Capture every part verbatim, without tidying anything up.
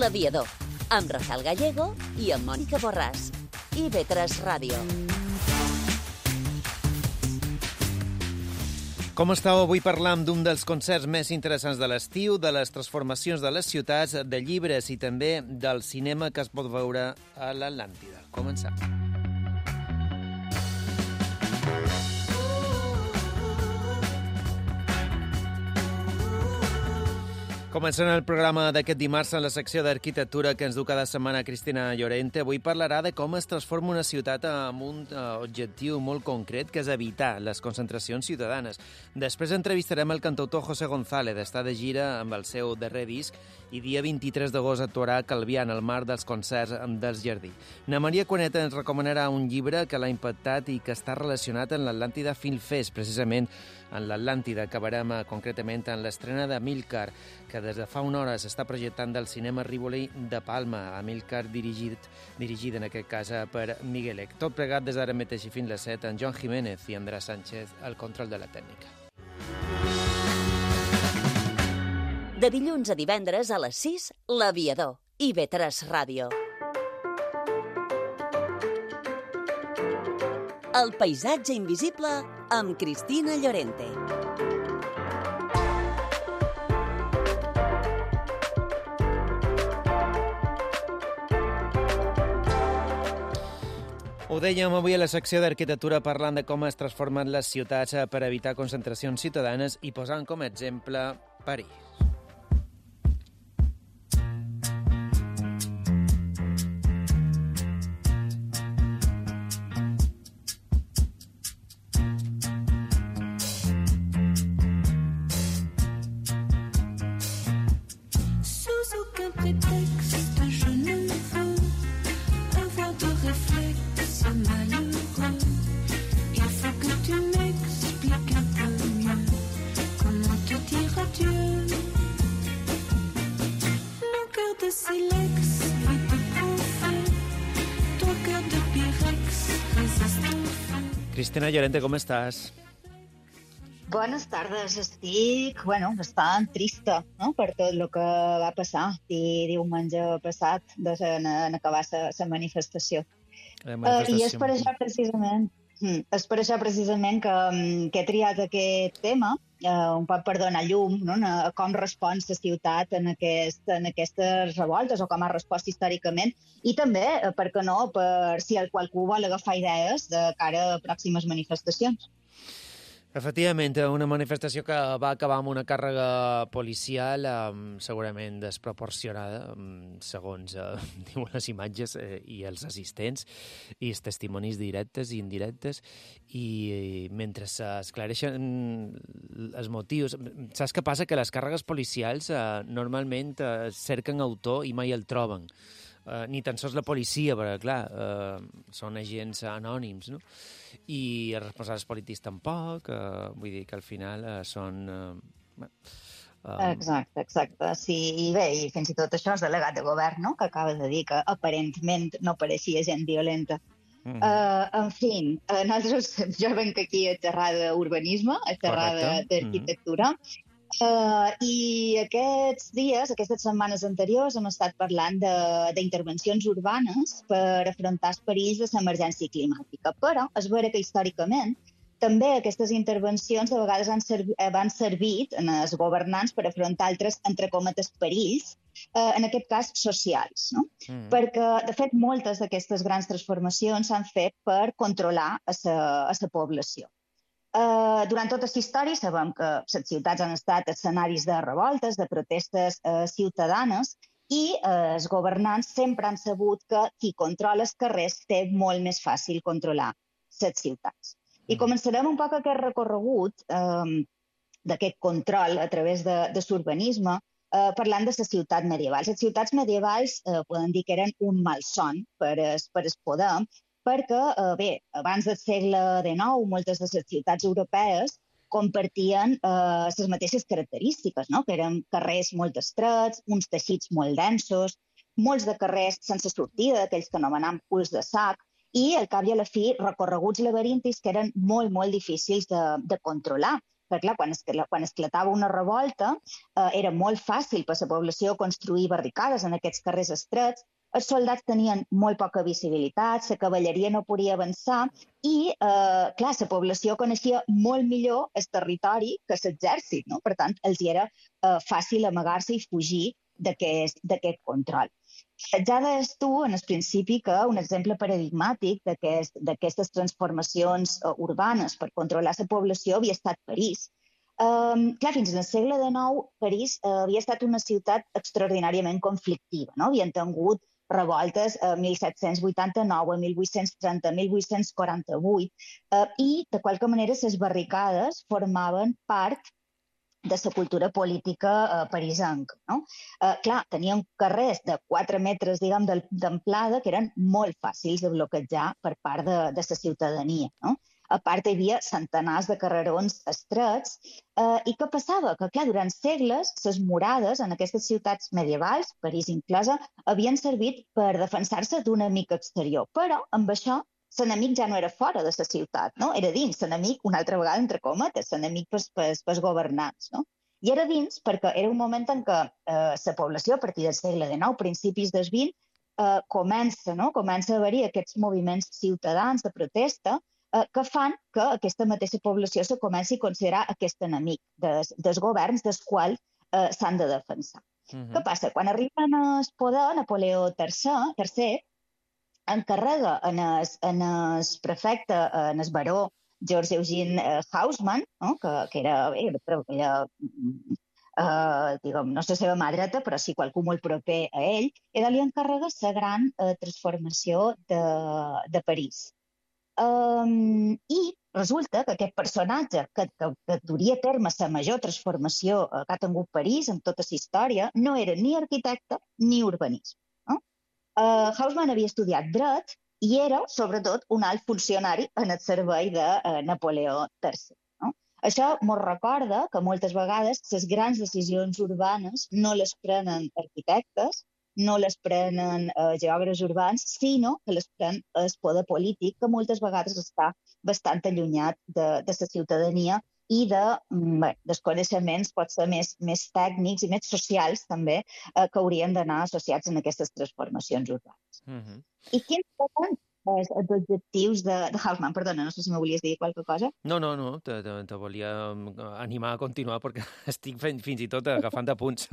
L'Aviador, amb Rafael Gallego i amb Mònica Borràs. I ve tres Ràdio. Com estàu? Avui parlam d'un dels concerts més interessants de l'estiu, de les transformacions de les ciutats, de llibres i també del cinema que es pot veure a l'Atlàntida. Comencem. Començant el programa d'aquest dimarts en la secció d'arquitectura que ens du cada setmana Cristina Llorente. Avui parlarà de com es transforma una ciutat amb un uh, objectiu molt concret, que és evitar les concentracions ciutadanes. Després entrevistarem el cantautor José González, està de gira amb el seu darrer disc i dia vint-i-tres d'agost actuarà a Calvià en el marc dels concerts dels Jardí. Na Maria Cuaneta ens recomanarà un llibre que l'ha impactat i que està relacionat amb l'Atlàntida Film Fest, precisament en l'Atlàntida. Acabarem eh, concretament en l'estrena d'Amílcar, que des de fa una hora s'està projectant del cinema Rivoli de Palma. Amílcar dirigit, dirigit en aquest cas per Miguelec. Tot plegat des d'ara mateix i fins les set, en Joan Jiménez i Andrés Sánchez al control de la tècnica. De dilluns a divendres a les sis, L'Aviador. I ve tres Ràdio. El paisatge invisible amb Cristina Llorente. Ho dèiem avui a la secció d'arquitectura parlant de com es transformen les ciutats per evitar concentracions ciutadanes i posant com a exemple París. Cristina Llorente, com estàs? Bones tardes. Estic, bueno, bastant trista, no?, per tot el que va passar i diumenge passat en, en acabar la manifestació. La manifestació. Uh, I és per això precisament, és per això precisament que, que he triat aquest tema, uh, un poc per donar llum, no?, a com respon la ciutat en, aquest, en aquestes revoltes o com ha respost històricament, i també, per què no, per si qualcú vol agafar idees de cara a pròximes manifestacions. Efectivament, una manifestació que va acabar amb una càrrega policial um, segurament desproporcionada, um, segons uh, diuen les imatges eh, i els assistents i els testimonis directes i indirectes, i, i mentre s'esclareixen els motius... Saps què passa? Que les càrregues policials uh, normalment uh, cerquen autor i mai el troben. Uh, ni tan sols la policia, perquè, clar, uh, són agents anònims, no? I els responsables polítics tampoc, uh, vull dir que al final uh, són... Uh, um... Exacte, exacte. Sí, i bé, i fins i tot això és delegat de govern, no?, que acaba de dir que aparentment no pareixia gent violenta. Mm-hmm. uh, en fi, uh, nosaltres, jo venc aquí a xerrar d'urbanisme, a xerrar d'arquitectura, mm-hmm. Uh, i aquests dies, aquestes setmanes anteriors, hem estat parlant d'intervencions urbanes per afrontar els perills de l'emergència climàtica. Però és vera que històricament també aquestes intervencions de vegades han, servi, han servit als governants per afrontar altres, entre cometes, perills, uh, en aquest cas socials, no? Mm. Perquè, de fet, moltes d'aquestes grans transformacions s'han fet per controlar a la població. Uh, durant tota la història sabem que les ciutats han estat escenaris de revoltes, de protestes uh, ciutadanes, i uh, els governants sempre han sabut que qui controla els carrers té molt més fàcil controlar les ciutats. I començarem un poc aquest recorregut um, d'aquest control a través de, de l'urbanisme uh, parlant de la ciutat medieval. Les ciutats medievals uh, podem dir que eren un malson per es, per es poder, perquè, bé, abans del segle dinou, moltes de les ciutats europees compartien eh, les mateixes característiques, no?, que eren carrers molt estrets, uns teixits molt densos, molts de carrers sense sortida, d'aquells que anomenam culs de sac, i al cap i a la fi recorreguts laberíntics que eren molt, molt difícils de, de controlar, que clar, quan, escla, quan esclatava una revolta eh, era molt fàcil per la població construir barricades en aquests carrers estrets, els soldats tenien molt poca visibilitat, la cavalleria no podia avançar i, eh, clar, la població coneixia molt millor el territori que l'exèrcit, no? Per tant, els era eh, fàcil amagar-se i fugir d'aquest control. Ja deies tu, en el principi, que un exemple paradigmàtic d'aquestes transformacions uh, urbanes per controlar la població havia estat París. Um, clar, fins al segle dinou, París uh, havia estat una ciutat extraordinàriament conflictiva, no? Havien tingut revoltes a mil set-cents vuitanta-nou, a mil vuit-cents trenta, a mil vuit-cents quaranta-vuit, uh, i, de qualque manera, les barricades formaven part de la cultura política eh, parisenca. No? Eh, clar, tenien carrers de quatre metres, diguem, d'amplada que eren molt fàcils de bloquejar per part de, de la ciutadania. No? A part, hi havia centenars de carrerons estrets. Eh, I què passava? Que, clar, durant segles, les murades en aquestes ciutats medievals, París inclosa, havien servit per defensar-se d'un amic exterior. Però, amb això, l'enemic ja no era fora de la ciutat, no? Era dins, l'enemic, una altra vegada, entre cometes, l'enemic pels, pels, pels governants, no? I era dins perquè era un moment en què eh, la població, a partir del segle dinou, principis del vint, eh, comença, no? comença a haver-hi aquests moviments ciutadans de protesta eh, que fan que aquesta mateixa població se comenci a considerar aquest enemic des, dels governs dels quals eh, s'han de defensar. Uh-huh. Què passa? Quan arriben al poder, Napoleó tercer, tercer encarrega en el, en el prefecte, en el baró George Eugene Haussmann, no? que, que era, era, era eh, diguem, no la seva mà dreta, però sí qualcú molt proper a ell, i li encarrega la gran eh, transformació de, de París. Um, I resulta que aquest personatge que, que, que duria a terme la major transformació que ha tingut París en tota la història no era ni arquitecte ni urbanisme. Uh, Haussmann havia estudiat dret i era, sobretot, un alt funcionari en el servei de uh, Napoleó tercer. No? Això ens recorda que moltes vegades les grans decisions urbanes no les prenen arquitectes, no les prenen uh, geògrafs urbans, sinó que les pren el poder polític, que moltes vegades està bastant allunyat de, de la ciutadania i de, bé, dels coneixements potser més, més tècnics i més socials també eh, que haurien d'anar associats en aquestes transformacions urbanes. Uh-huh. I quins són els objectius de, de Haussmann? Perdona, no sé si me volies dir qualque cosa. No, no, no, te, te, te volia animar a continuar perquè estic fent, fins i tot agafant apunts.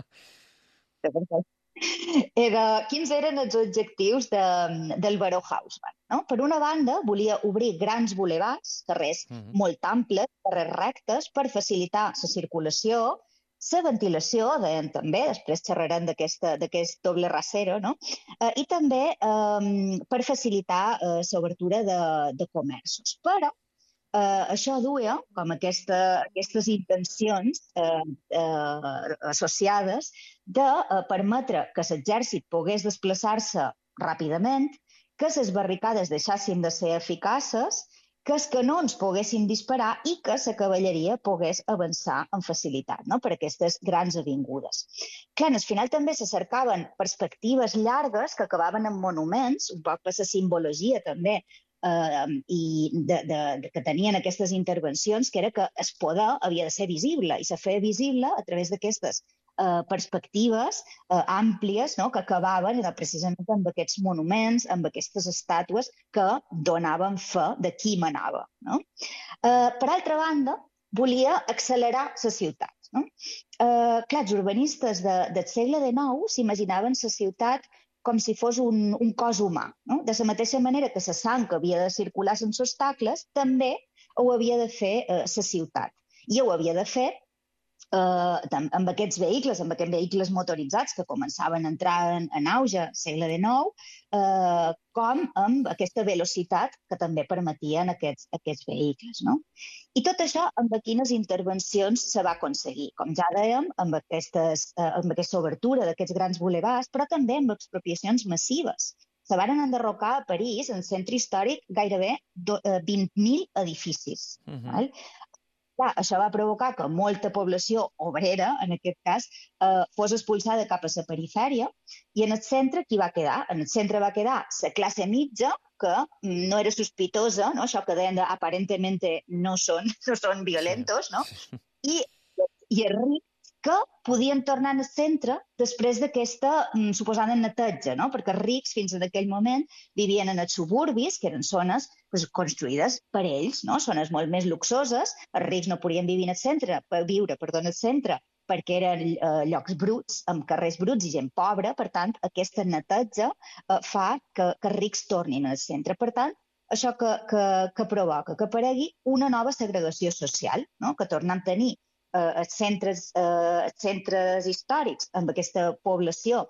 Era, quins eren els objectius de, del baró Haussmann? No? Per una banda, volia obrir grans bulevards, carrers uh-huh. molt amples, carrers rectes, per facilitar la circulació, la ventilació, deien també, després xerrarem d'aquest doble rasero, no? eh, i també eh, per facilitar eh, l'obertura de, de comerços. Però Uh, això duia, com aquesta, aquestes intencions uh, uh, associades, de uh, permetre que l'exèrcit pogués desplaçar-se ràpidament, que les barricades deixassin de ser eficaces, que els canons poguessin disparar i que la cavalleria pogués avançar amb facilitat, no? Per aquestes grans avingudes. Clar, al final també se cercaven perspectives llargues que acabaven en monuments, un poc per la simbologia també, Uh, i de, de, de, que tenien aquestes intervencions, que era que el poder havia de ser visible i se feia visible a través d'aquestes uh, perspectives uh, àmplies, no? Que acabaven precisament amb aquests monuments, amb aquestes estàtues que donaven fe de qui manava. No? Uh, per altra banda, volia accelerar la ciutat. No? Uh, clar, els urbanistes de, del segle dinou s'imaginaven la ciutat com si fos un, un cos humà. No? De la mateixa manera que la sang que havia de circular sense obstacles, també ho havia de fer eh, la ciutat. I ho havia de fer eh, amb aquests vehicles, amb aquests vehicles motoritzats que començaven a entrar en, en auge al segle dinou, eh, com amb aquesta velocitat que també permetien aquests, aquests vehicles. No? I tot això amb quines intervencions se va aconseguir. Com ja dèiem, amb, aquestes, eh, amb aquesta obertura d'aquests grans bulevards, però també amb expropiacions massives. Se van enderrocar a París, en el centre històric, gairebé vint mil edificis. Uh-huh. Val? Clar, això va provocar que molta població obrera, en aquest cas, eh, fos expulsada cap a la perifèria i en el centre qui va quedar? En el centre va quedar la classe mitja que no era sospitosa, no? Això que deien de aparentemente no són, no són violentos, no? I, i els rics que podien tornar al centre després d'aquesta mm, suposada neteja, no? Perquè els rics fins en aquell moment vivien en els suburbis, que eren zones pues, construïdes per ells, no? Zones molt més luxoses. Els rics no podien viure al centre, per viure, perdó, al centre, perquè eren eh, llocs bruts, amb carrers bruts i gent pobra. Per tant, aquesta neteja eh, fa que, que els rics tornin al centre. Per tant, això que, que, que provoca que aparegui una nova segregació social, no? Que tornem a tenir eh, els centres, eh, els centres històrics amb aquesta població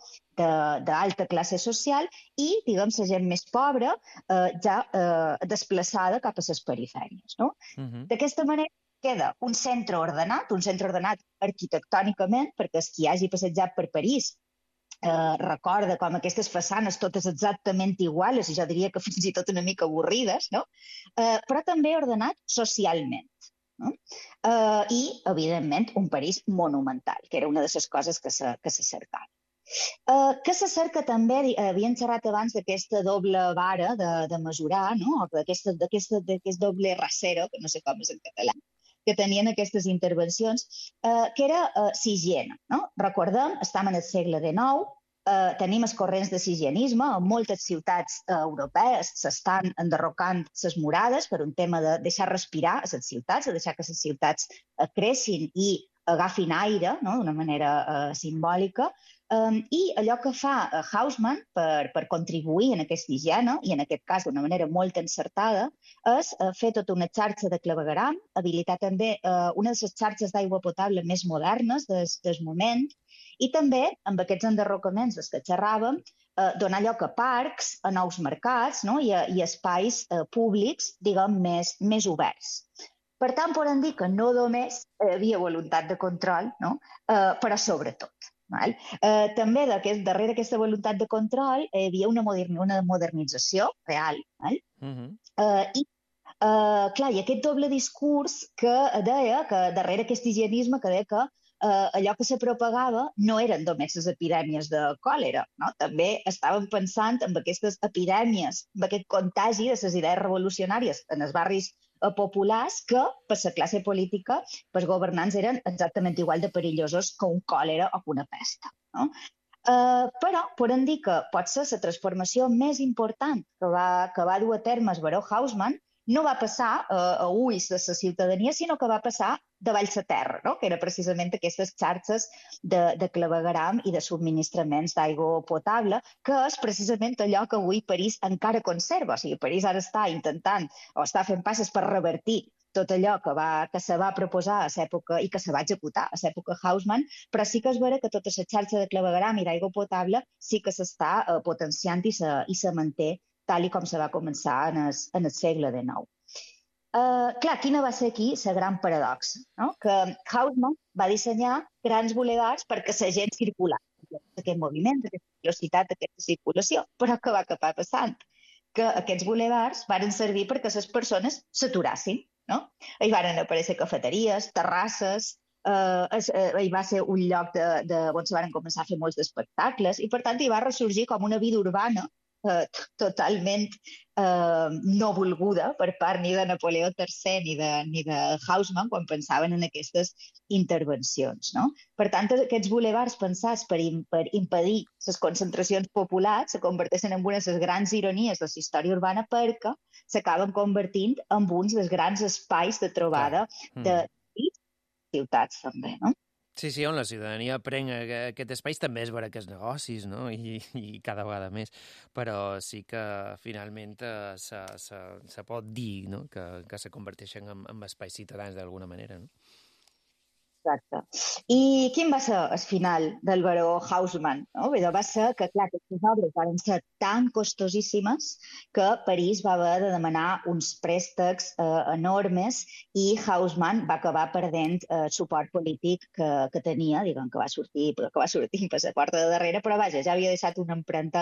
d'alta classe social i, diguem, la gent més pobra eh, ja eh, desplaçada cap a les perifèries, no? Uh-huh. D'aquesta manera queda un centre ordenat, un centre ordenat arquitectònicament, perquè els qui hagi passejat per París eh, recorda com aquestes façanes totes exactament iguals, i jo diria que fins i tot una mica avorrides, no? Eh, però també ordenat socialment. No? Uh, I, evidentment, un París monumental, que era una de les coses que se, que se cercava. Uh, que se cerca també, havíem xerrat abans d'aquesta doble vara de, de mesurar, no? D'aquest doble rasero, que no sé com és en català, que tenien aquestes intervencions, uh, que era uh, s'higiene. No? Recordem, estem en el segle dinou, Uh, tenim els corrents de higienisme, en moltes ciutats uh, europees s'estan enderrocant les murades per un tema de deixar respirar a les ciutats, de deixar que les ciutats uh, creixin i agafin aire, no? D'una manera uh, simbòlica. Um, I allò que fa uh, Haussmann per, per contribuir en aquesta higiene, i en aquest cas d'una manera molt encertada, és uh, fer tota una xarxa de clavegueram, habilitar també uh, una de les xarxes d'aigua potable més modernes del, del moment, i també, amb aquests enderrocaments dels que xerràvem, eh, donar lloc a parcs, a nous mercats, no? I, a, i espais eh, públics, diguem, més, més oberts. Per tant, podem dir que no només hi havia voluntat de control, no? eh, però sobretot. Val? Eh, també d'aquest, darrere aquesta voluntat de control hi havia una, modern, una modernització real. Val? Uh-huh. eh, I eh, clar, i aquest doble discurs que deia que darrere aquest higienisme que deia que Uh, allò que se propagava no eren només les epidèmies de còlera, no? També estàvem pensant en aquestes epidèmies, en aquest contagi de les idees revolucionàries en els barris uh, populars que, per la classe política, els governants eren exactament igual de perillosos que un còlera o que una pesta. No? Uh, però podem dir que pot ser la transformació més important que va, que va dur a terme el baró Haussmann no va passar uh, a ulls de la ciutadania, sinó que va passar davall la terra, no? Que era precisament aquestes xarxes de, de clavegueram i de subministraments d'aigua potable, que és precisament allò que avui París encara conserva. O sigui, París ara està intentant o està fent passes per revertir tot allò que, va, que se va proposar a l'època i que se va executar a l'època Haussmann, però sí que és vera que tota la xarxa de clavegueram i d'aigua potable sí que s'està uh, potenciant i se, i se manté tal i com se va començar en el, en el segle dinou. Uh, clar, quina va ser aquí la gran paradoxa? No? Que Haussmann va dissenyar grans bulevards perquè la gent circulava. Aquest moviment, aquesta velocitat, aquesta circulació. Però què va acabar passant? Que aquests bulevards van servir perquè les persones s'aturassin. No? Hi van aparèixer cafeteries, terrasses, uh, es, uh, hi va ser un lloc de, de, on se van començar a fer molts espectacles i, per tant, hi va ressorgir com una vida urbana Uh, totalment uh, no volguda per part ni de Napoleó tercer ni de, ni de Haussmann quan pensaven en aquestes intervencions. No? Per tant, aquests bulevards pensats per, im per impedir les concentracions populars se converteixen en una de les grans ironies de la història urbana perquè s'acaben convertint en uns dels grans espais de trobada mm. de ciutats també, no? Sí, sí, on la ciutadania pren aquest espai també és vera que els negocis, no? I, i cada vegada més. Però sí que finalment eh, se, se, se pot dir, no? que, que se converteixen en, en espais ciutadans d'alguna manera, no? Exacte. I quin va ser el final del baró Haussmann? No? Va ser que, clar, aquestes obres van ser tan costosíssimes que París va haver de demanar uns préstecs eh, enormes i Haussmann va acabar perdent eh, suport polític que, que tenia, diguem, que va sortir, que va sortir per la porta de darrere, però vaja, ja havia deixat una empremta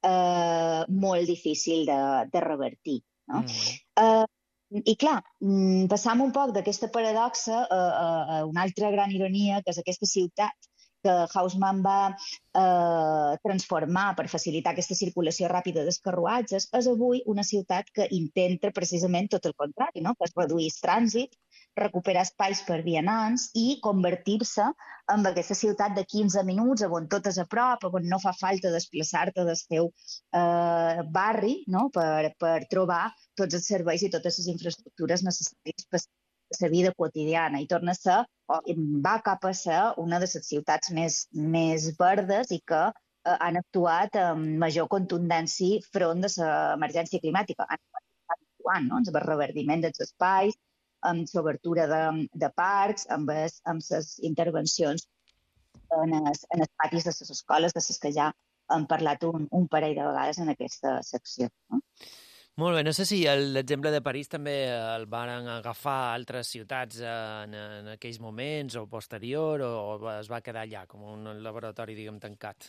eh, molt difícil de, de revertir. No? Mm. Eh, I clar, passam un poc d'aquesta paradoxa a, a, a una altra gran ironia, que és aquesta ciutat que Haussmann va eh, transformar per facilitar aquesta circulació ràpida dels carruatges, és avui una ciutat que intenta precisament tot el contrari, no? Que és reduir el trànsit, recuperar espais per vianants i convertir-se en aquesta ciutat de quinze minuts on tot és a prop, on no fa falta desplaçar-te del teu eh, barri, no? per, per trobar tots els serveis i totes les infraestructures necessàries per la vida quotidiana i torna a ser, o va cap a ser una de les ciutats més, més verdes i que eh, han actuat amb major contundència front de l'emergència climàtica. Han actuat, no? Amb el reverdiment dels espais, amb l'obertura de, de parcs, amb les intervencions en els, en els patis de les escoles, de les que ja hem parlat un, un parell de vegades en aquesta secció. No? Molt bé, no sé si l'exemple de París també el van agafar altres ciutats en, en aquells moments o posterior, o es va quedar allà com un laboratori, diguem, tancat?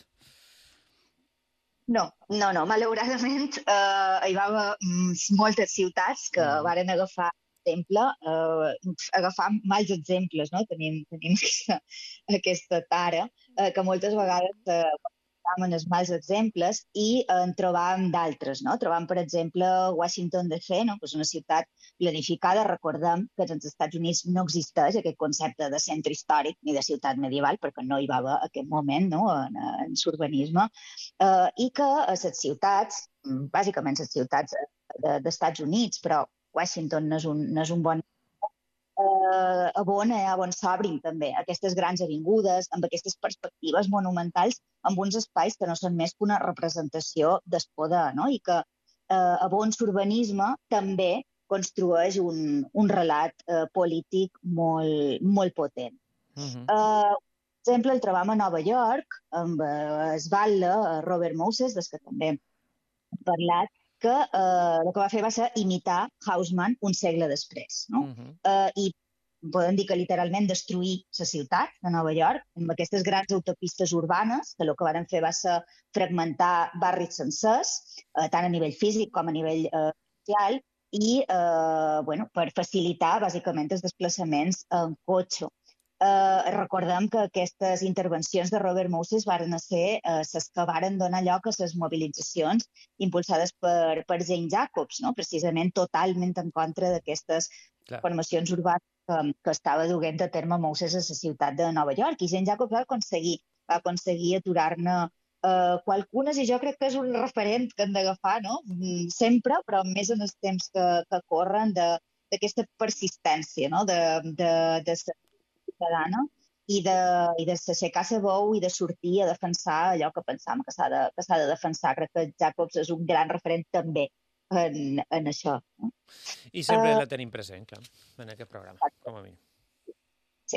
No, no, no. Malauradament eh, hi va haver moltes ciutats que mm. varen agafar exemple, eh, agafar mals exemples, no? Tenim, tenim aquesta, aquesta tara eh, que moltes vegades eh, en els mals exemples i en trobàvem d'altres, no? Trobàvem, per exemple, Washington D C, no? Que és una ciutat planificada. Recordem que als Estats Units no existeix aquest concepte de centre històric ni de ciutat medieval, perquè no hi va haver aquest moment, no? en, en l'urbanisme, eh, i que a les ciutats, bàsicament les ciutats de, d'Estats Units, però Washington no és un, no és un bon Uh, a on, eh, on s'obrin també aquestes grans avingudes, amb aquestes perspectives monumentals, amb uns espais que no són més que una representació del poder, no? I que uh, a on l'urbanisme també construeix un, un relat uh, polític molt, molt potent. Uh-huh. uh, per exemple, el trobam a Nova York, amb uh, el batlle Robert Moses, des que també hem parlat, que eh, el que va fer va ser imitar Haussmann un segle després. No? Uh-huh. eh, I podem dir que literalment destruir la ciutat de Nova York amb aquestes grans autopistes urbanes, que el que van fer va ser fragmentar barris sencers, eh, tant a nivell físic com a nivell eh, social, i eh, bueno, per facilitar bàsicament els desplaçaments en cotxe. Eh, recordem que aquestes intervencions de Robert Moses varen ser eh, les que varen donar lloc a les mobilitzacions impulsades per, per Jane Jacobs, no? Precisament totalment en contra d'aquestes formacions urbanes que, que estava duent a terme Moses a la ciutat de Nova York. I Jane Jacobs va aconseguir, va aconseguir aturar-ne eh, qualcunes, i jo crec que és un referent que hem d'agafar, no? Sempre, però més en els temps que, que corren, d'aquesta persistència, no? de, de, de ciutadana i de, i de s'aixecar la veu i de sortir a defensar allò que pensàvem que s'ha de, que s'ha de defensar. Crec que Jacobs és un gran referent també en, en això. No? I sempre uh, la tenim present, clar, en aquest programa, exacte. Com a mi. Sí.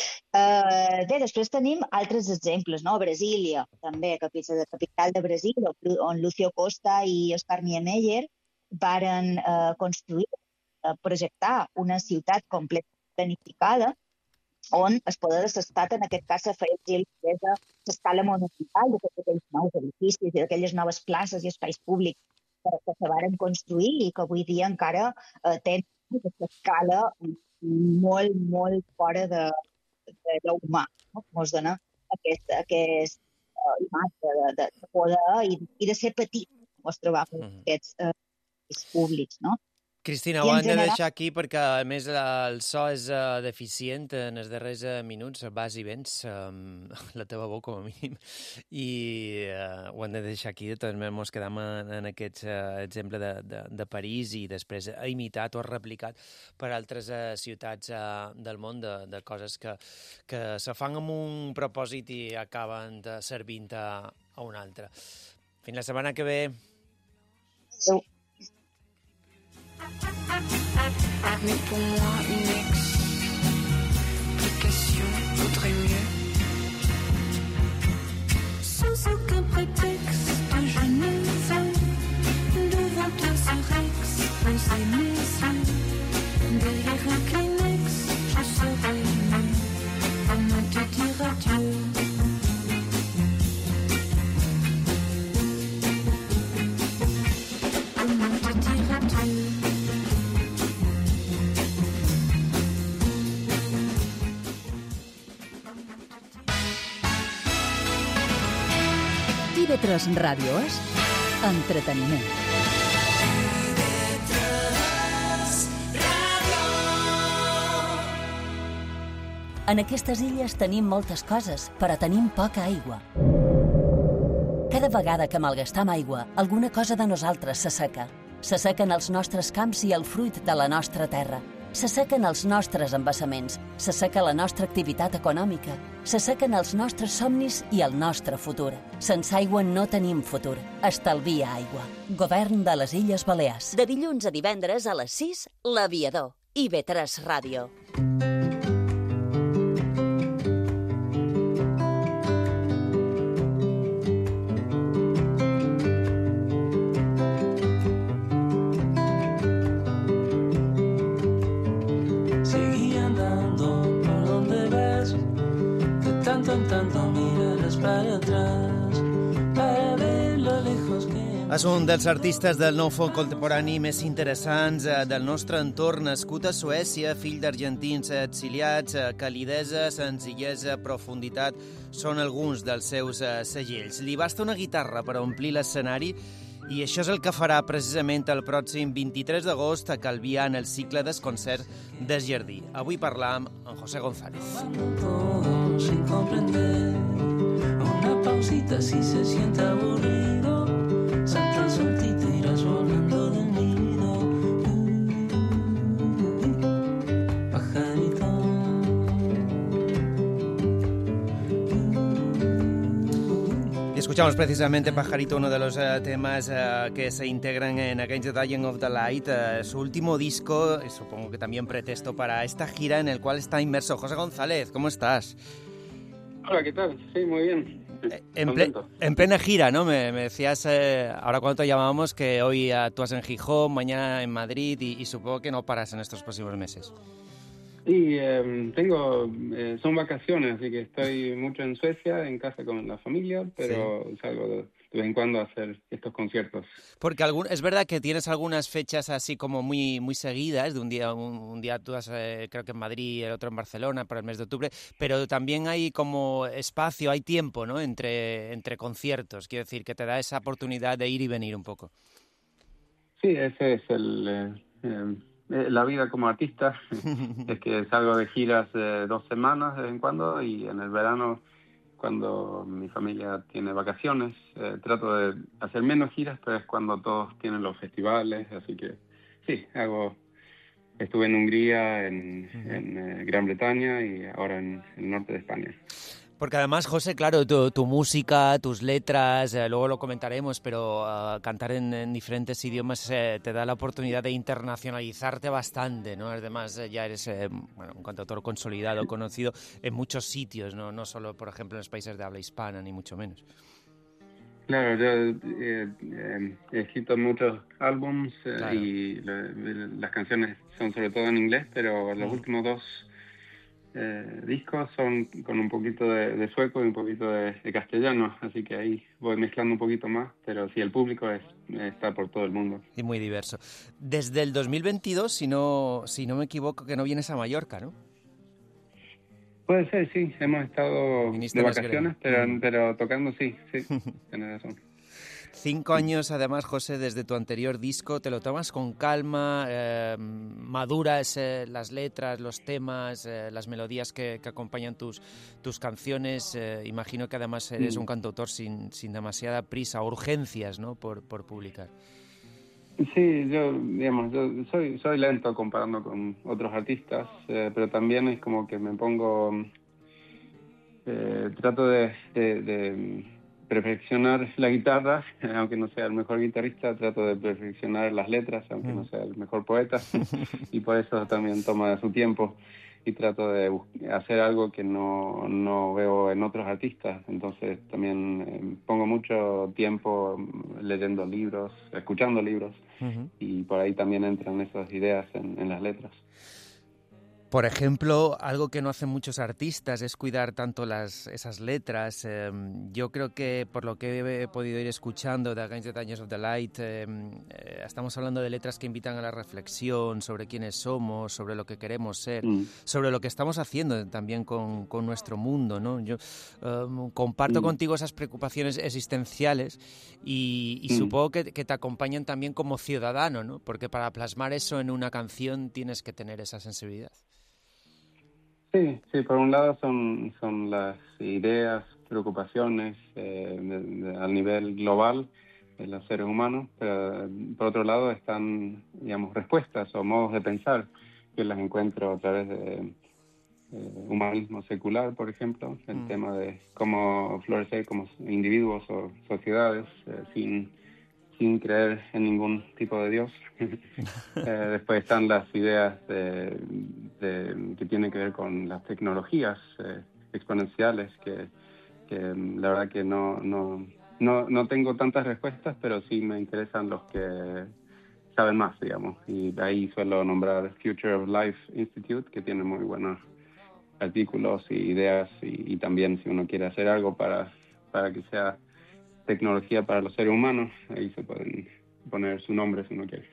Uh, bé, després tenim altres exemples, no? Brasília, també, capital, capital de Brasil, on Lúcio Costa i Oscar Niemeyer varen uh, construir, uh, projectar una ciutat completament planificada, on el poder de l'estat, en aquest cas, s'afegeix l'escala monumental de tots aquells nous edificis i d'aquelles noves places i espais públics que, que se varen construir i que avui dia encara eh, tenen aquesta escala molt, molt fora de, de, de humà, no? Que ens dona aquest, aquest uh, imatge de, de, de poder i, i de ser petit, ens trobam en aquests uh, públics, no? Cristina, ho hem de deixar aquí perquè, a més, el so és uh, deficient en els darrers uh, minuts, vas i vens, um, la teva veu com a mínim, i uh, ho hem de deixar aquí. De totes maneres, ens quedam en, en aquest uh, exemple de, de, de París i després ha imitat o ha replicat per altres uh, ciutats uh, del món de, de coses que, que se fan amb un propòsit i acaben de servint a, a un altre. Fins la setmana que ve. Sí. Mais pour moi, une explication vaudrait mieux. Sans aucun prétexte, je ne veux devant toi ce Rex poser mes yeux. Derrière un Kleenex, je serai mieux. Comment te dire adieu? Comment te dire adieu? I V tres Ràdio és entreteniment. En aquestes illes tenim moltes coses, però tenim poca aigua. Cada vegada que malgastam aigua, alguna cosa de nosaltres s'asseca. S'assequen els nostres camps i el fruit de la nostra terra. S'assequen els nostres embassaments, s'asseca la nostra activitat econòmica, s'assequen els nostres somnis i el nostre futur. Sense aigua no tenim futur. Estalvia aigua. Govern de les Illes Balears. De dilluns a divendres a les sis, L'Aviador. I V tres Ràdio. És un dels artistes del nou folk contemporani més interessants del nostre entorn, nascut a Suècia, fill d'argentins exiliats, calidesa, senzillesa, profunditat, són alguns dels seus segells. Li basta una guitarra per omplir l'escenari i això és el que farà precisament el pròxim vint-i-tres d'agost a Calvià en el cicle dels concerts del Jardí. Avui parlam amb José González. Sin comprender una pausita si se siente aburrido, salta el soltito, irás volando del nido. Uh, pajarito. Y escuchamos precisamente Pajarito, uno de los uh, temas uh, que se integran en Against the Dying of the Light, uh, su último disco, y supongo que también pretexto para esta gira en el cual está inmerso. José González, ¿cómo estás? Hola, ¿qué tal? Sí, muy bien. Eh, en, ple en plena gira, ¿no? Me, me decías, eh, ahora cuando te llamábamos, que hoy actúas en Gijón, mañana en Madrid, y, y supongo que no paras en estos próximos meses. Y eh, tengo, eh, son vacaciones, así que estoy mucho en Suecia, en casa con la familia, pero sí, salgo de, de vez en cuando a hacer estos conciertos. Porque algún, es verdad que tienes algunas fechas así como muy muy seguidas, de un día un, un día tú vas, eh, creo que en Madrid, el otro en Barcelona para el mes de octubre, pero también hay como espacio, hay tiempo, ¿no? Entre, entre conciertos, quiero decir, que te da esa oportunidad de ir y venir un poco. Sí, ese es el... Eh, eh, la vida como artista, es que salgo de giras eh, dos semanas de vez en cuando, y en el verano, cuando mi familia tiene vacaciones, eh, trato de hacer menos giras, pero es cuando todos tienen los festivales, así que sí, hago, estuve en Hungría, en, uh-huh. en eh, Gran Bretaña y ahora en, en el norte de España. Porque además, José, claro, tu, tu música, tus letras, eh, luego lo comentaremos, pero uh, cantar en, en diferentes idiomas eh, te da la oportunidad de internacionalizarte bastante, ¿no? Además, eh, ya eres eh, bueno, un cantautor consolidado, conocido en muchos sitios, ¿no? No solo, por ejemplo, en los países de habla hispana, ni mucho menos. Claro, yo eh, eh, he escrito muchos álbums eh, claro. y le, las canciones son sobre todo en inglés, pero los mm. últimos dos Eh, discos son con un poquito de, de sueco y un poquito de, de castellano, así que ahí voy mezclando un poquito más, pero sí, el público es, está por todo el mundo. Y muy diverso. Desde el dos mil veintidós, si no, si no me equivoco, que no vienes a Mallorca, ¿no? Puede ser, sí, hemos estado Viniste de vacaciones, pero, mm. pero tocando sí, sí, tienes razón. Cinco años, además, José, desde tu anterior disco, te lo tomas con calma, eh, maduras eh, las letras, los temas, eh, las melodías que, que acompañan tus, tus canciones. Eh, imagino que además eres un cantautor sin, sin demasiada prisa, urgencias, ¿no?, por, por publicar. Sí, yo, digamos, yo soy, soy lento comparando con otros artistas, eh, pero también es como que me pongo, eh, trato de... de, de perfeccionar la guitarra, aunque no sea el mejor guitarrista, trato de perfeccionar las letras, aunque no sea el mejor poeta, y por eso también toma su tiempo, y trato de hacer algo que no, no veo en otros artistas. Entonces también eh, pongo mucho tiempo leyendo libros, escuchando libros, uh-huh. y por ahí también entran esas ideas en, en las letras. Por ejemplo, algo que no hacen muchos artistas es cuidar tanto las, esas letras. Eh, yo creo que, por lo que he podido ir escuchando de Against the Dangers of the Light, eh, eh, estamos hablando de letras que invitan a la reflexión sobre quiénes somos, sobre lo que queremos ser, mm. sobre lo que estamos haciendo también con, con nuestro mundo, ¿no? Yo eh, comparto mm. contigo esas preocupaciones existenciales y, y mm. supongo que, que te acompañan también como ciudadano, ¿no? Porque para plasmar eso en una canción tienes que tener esa sensibilidad. Sí, sí, por un lado son, son las ideas, preocupaciones eh, de, de, a nivel global de los seres humanos, pero por otro lado están, digamos, respuestas o modos de pensar que las encuentro a través de eh, humanismo secular, por ejemplo, el mm. tema de cómo florecer como individuos o sociedades eh, sin... sin creer en ningún tipo de Dios. eh, después están las ideas de, de, que tienen que ver con las tecnologías eh, exponenciales, que, que la verdad que no, no, no, no tengo tantas respuestas, pero sí me interesan los que saben más, digamos. Y de ahí suelo nombrar Future of Life Institute, que tiene muy buenos artículos y ideas, y, y también si uno quiere hacer algo para, para que sea tecnología para los seres humanos, ahí se pueden poner su nombre si uno quiere.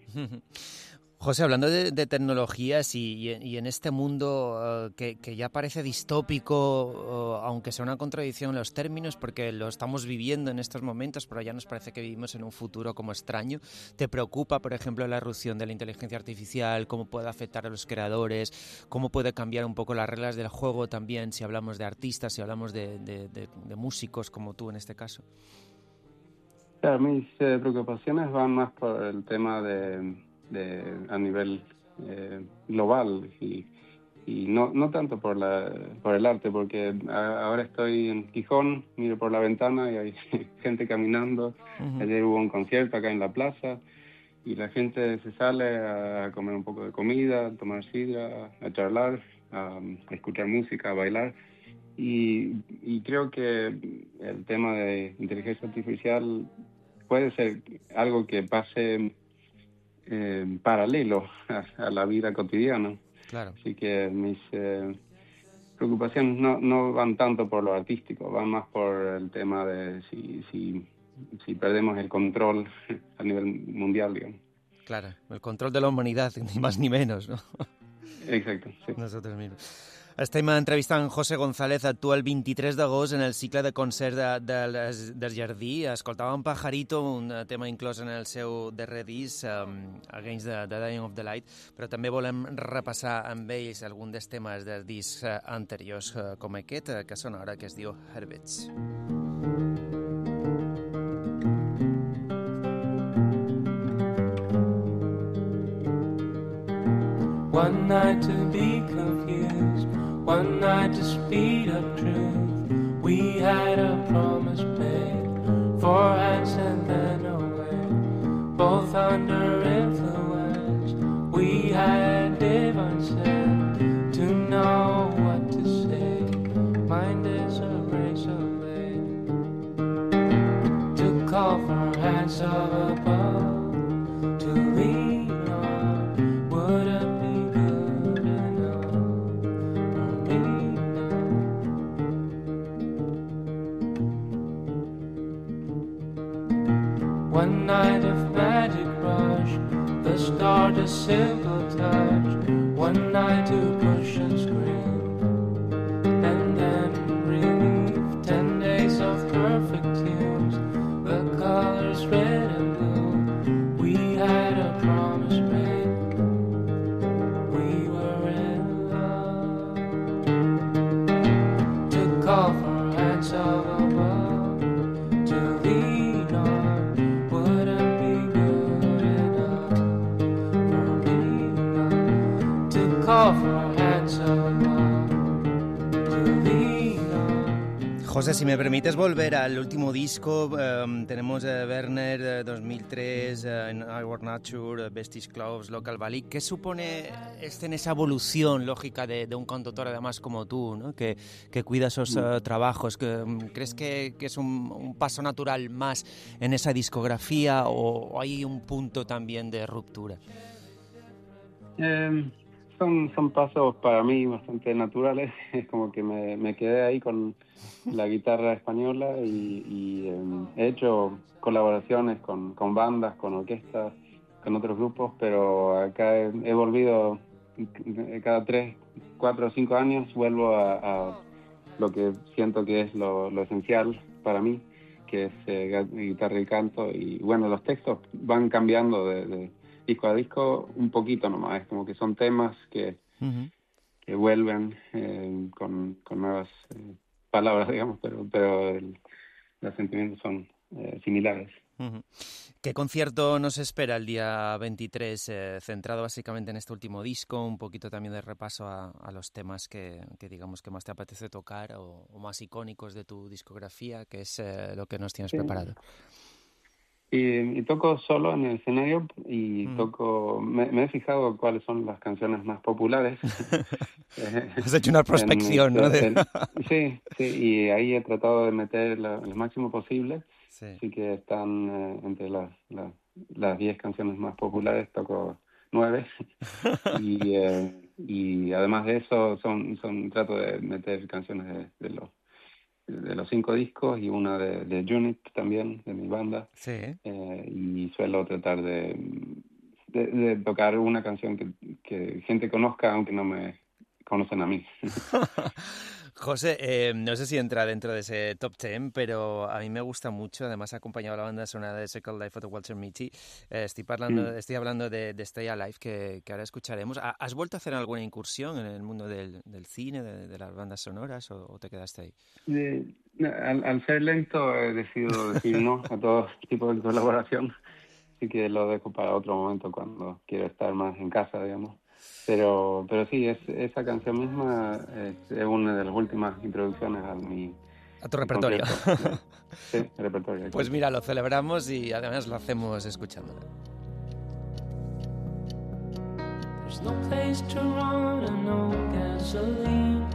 José, hablando de, de tecnologías y, y en este mundo uh, que, que ya parece distópico, uh, aunque sea una contradicción en los términos, porque lo estamos viviendo en estos momentos, pero ya nos parece que vivimos en un futuro como extraño, ¿te preocupa, por ejemplo, la irrupción de la inteligencia artificial, cómo puede afectar a los creadores, cómo puede cambiar un poco las reglas del juego también, si hablamos de artistas, si hablamos de, de, de, de músicos como tú en este caso? Claro, mis eh, preocupaciones van más por el tema de... De, a nivel eh, global y, y no, no tanto por, la, por el arte, porque a, ahora estoy en Gijón, miro por la ventana y hay gente caminando. Uh-huh. Ayer hubo un concierto acá en la plaza y la gente se sale a comer un poco de comida, a tomar sidra, a charlar, a, a escuchar música, a bailar. Y, y creo que el tema de inteligencia artificial puede ser algo que pase Eh, paralelo a, a la vida cotidiana. Claro. Así que mis eh, preocupaciones no, no van tanto por lo artístico, van más por el tema de si, si, si perdemos el control a nivel mundial, digamos. Claro, el control de la humanidad, ni más ni menos, ¿no? Exacto, sí. Nosotros mismos. Estem entrevistant José González, actua el vint-i-tres d'agost en el cicle de concert de, de, del Jardí. Escoltàvem Pajarito, un tema inclòs en el seu darrer disc, um, Against the, the Dying of the Light, però també volem repassar amb ells algun dels temes dels discs anteriors, uh, com aquest, que sona ara, que es diu Herbets. One night to be confused, one night to speed up truth. We had a promise made, four hands and then away, both under influence. We had divine sense to know what to say. Mind is a razor blade to call for hands of above, to lean on wouldn't be good enough for me now. One night of magic rush, the start a simple touch. One night to push and scream, and then relief. Ten days of perfect tunes, the colors red and blue. We had a promise made, we were in love. To call for hands of above, to lean on wouldn't be good enough for me now. To call for hands of above, to lean on. José, si me permites volver al último disco, eh, tenemos eh, Werner eh, dos mil tres, eh, en Our Nature, eh, Vestige Clubs, Local Valley. ¿Qué supone este en esa evolución lógica de, de un cantautor además como tú, ¿no? que, que cuida esos eh, trabajos? Que, ¿Crees que, que es un, un paso natural más en esa discografía o, o hay un punto también de ruptura? Eh, son, son pasos para mí bastante naturales. Es como que me, me quedé ahí con la guitarra española y, y eh, he hecho colaboraciones con, con bandas, con orquestas, con otros grupos, pero acá he, he volvido cada tres, cuatro o cinco años, vuelvo a, a lo que siento que es lo, lo esencial para mí, que es eh, guitarra y canto. Y bueno, los textos van cambiando de, de disco a disco un poquito nomás, es como que son temas que, uh-huh. que vuelven eh, con, con nuevas eh, palabras, digamos, pero, pero el, los sentimientos son eh, similares. Uh-huh. ¿Qué concierto nos espera el día veintitrés, eh, centrado básicamente en este último disco, un poquito también de repaso a, a los temas que, que digamos que más te apetece tocar o, o más icónicos de tu discografía, que es eh, lo que nos tienes sí. preparado? Y, y toco solo en el escenario y mm. toco, me, me he fijado cuáles son las canciones más populares. Has hecho una prospección, en, ¿no? De... el, sí, sí, y ahí he tratado de meter la, el máximo posible. Sí. Así que están eh, entre las las las diez canciones más populares, toco nueve. y, eh, y además de eso, son son trato de meter canciones de, de los de los cinco discos y una de, de Unit también, de mi banda. Sí. Eh, y suelo tratar de, de, de tocar una canción que, que gente conozca, aunque no me conocen a mí. José, eh, no sé si entra dentro de ese top ten, pero a mí me gusta mucho. Además, ha acompañado la banda sonora de Second Life of Walter Mitty. Eh, estoy, parlando, mm. estoy hablando de, de Stay Alive, que, que ahora escucharemos. ¿Has vuelto a hacer alguna incursión en el mundo del, del cine, de, de las bandas sonoras, o, o te quedaste ahí? Eh, al, al ser lento, he decidido decir no a todo tipo de colaboración. Así que lo dejo para otro momento, cuando quiero estar más en casa, digamos. Pero pero sí, es, esa canción misma es, es una de las últimas introducciones a mi... A tu repertorio. Sí, el repertorio. Pues mira, lo celebramos y además lo hacemos escuchándola. There's no place to run and no gasoline.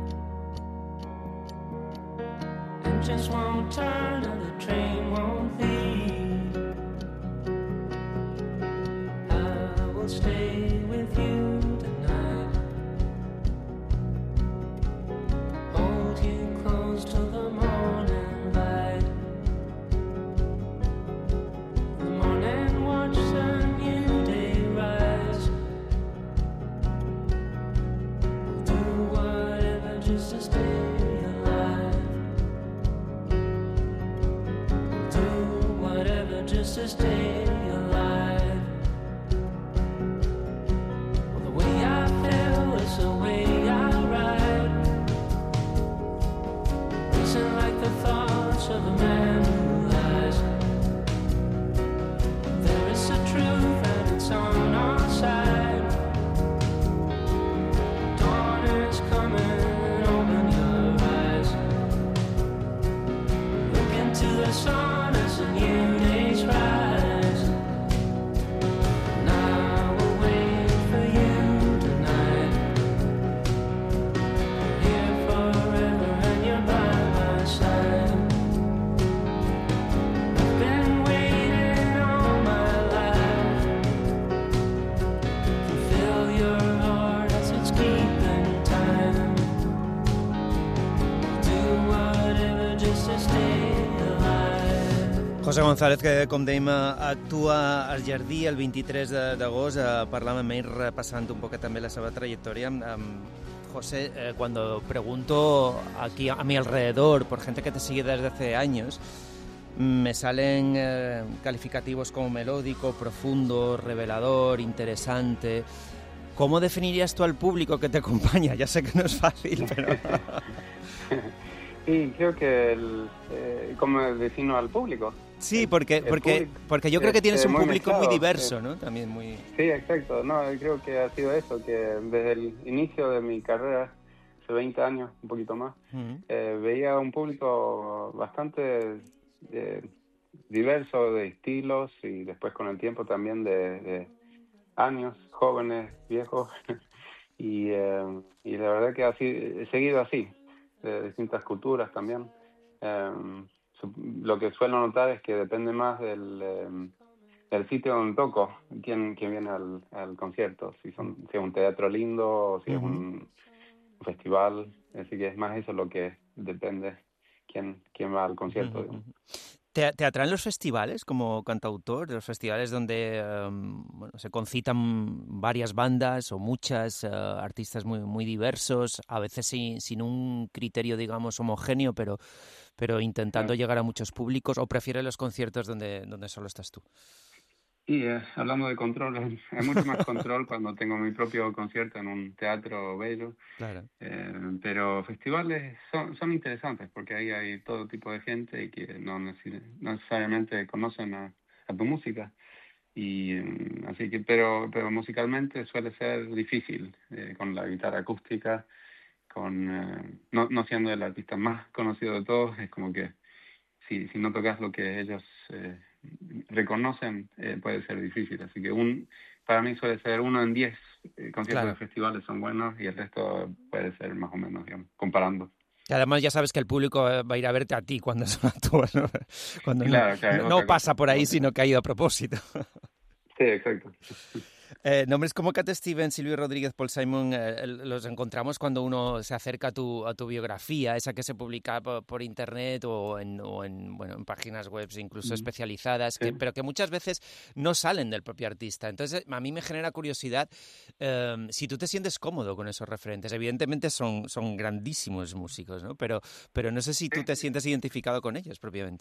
Engines won't turn and the train won't leave. I will stay with you. José González, que com dèiem actua al Jardí el veintitrés d'agost, eh, parlàvem amb ell repassant un poco també la seva trayectoria. Um, José, eh, cuando pregunto aquí a mi alrededor por gente que te sigue desde hace años, me salen eh, calificativos como melódico, profundo, revelador, interesante. ¿Cómo definirías tú al público que te acompaña? Ya sé que no es fácil, pero... Sí, creo que el, eh, ¿cómo defino al público? Sí, porque porque porque yo creo que tienes un muy público mezclado, muy diverso, sí. ¿no? También muy... Sí, exacto. No, creo que ha sido eso, que desde el inicio de mi carrera, hace veinte años, un poquito más, uh-huh. eh, veía un público bastante eh, diverso de estilos y después con el tiempo también de, de años, jóvenes, viejos. y, eh, y la verdad que así, he seguido así, de distintas culturas también. Um, Lo que suelo notar es que depende más del, eh, el sitio donde toco, quién, quién viene al, al concierto, si, son, si es un teatro lindo o si uh-huh. es un festival, así que es más eso lo que depende quién, quién va al concierto. Uh-huh. ¿Te, ¿Te atraen los festivales como cantautor? Los festivales donde um, bueno, se concitan varias bandas o muchas, uh, artistas muy, muy diversos, a veces sin, sin un criterio, digamos, homogéneo, pero, pero intentando sí. llegar a muchos públicos, ¿o prefieres los conciertos donde, donde solo estás tú? Y eh, hablando de control, hay mucho más control cuando tengo mi propio concierto en un teatro bello. Claro. Eh, pero festivales son, son interesantes porque ahí hay todo tipo de gente y que no, neces- no necesariamente conocen a, a tu música. Y así que, pero, pero musicalmente suele ser difícil eh, con la guitarra acústica, con eh, no, no siendo el artista más conocido de todos, es como que si, si no tocas lo que ellos eh, reconocen, eh, puede ser difícil. Así que un para mí suele ser uno en diez eh, conciertos claro. de festivales son buenos y el resto puede ser más o menos, digamos, comparando. Y además ya sabes que el público va a ir a verte a ti cuando son actúas, ¿no? Cuando claro, no, claro, no pasa por ahí, sino que ha ido a propósito. Sí, exacto. Eh, nombres como Cat Stevens, Silvio Rodríguez, Paul Simon, eh, los encontramos cuando uno se acerca a tu, a tu biografía, esa que se publica por, por internet o en, o en, bueno, en páginas web incluso mm. especializadas, sí. que, pero que muchas veces no salen del propio artista. Entonces, a mí me genera curiosidad eh, si tú te sientes cómodo con esos referentes. Evidentemente son, son grandísimos músicos, ¿no? Pero, pero no sé si tú te sientes identificado con ellos propiamente.